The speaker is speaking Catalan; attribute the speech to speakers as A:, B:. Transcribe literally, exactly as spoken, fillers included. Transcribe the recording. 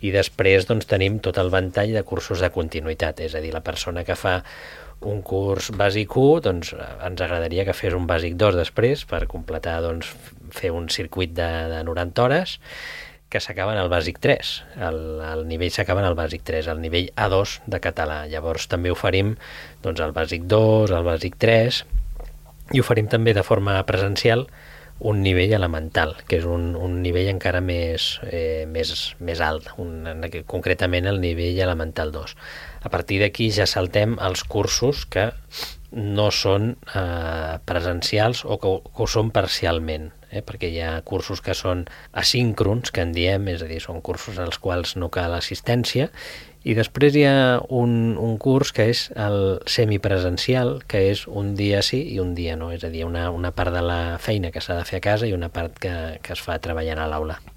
A: I després doncs, tenim tot el ventall de cursos de continuïtat, és a dir, la persona que fa un curs bàsic u, doncs ens agradaria que fes un bàsic dos després per completar, doncs, fer un circuit de, de noranta hores que s'acaben al bàsic tres. El, el nivell s'acaba en el bàsic tres, el nivell A dos de català. Llavors també oferim doncs, el bàsic dos, el bàsic tres i oferim també de forma presencial un nivell elemental, que és un, un nivell encara més, eh, més, més alt, un, concretament el nivell elemental dos. A partir d'aquí ja saltem als cursos que no són eh, presencials o que, que ho són parcialment, eh, perquè hi ha cursos que són asíncrons, que en diem, és a dir, són cursos als quals no cal assistència, i després hi ha un, un curs que és el semipresencial, que és un dia sí i un dia no, és a dir, una, una part de la feina que s'ha de fer a casa i una part que, que es fa treballant a l'aula.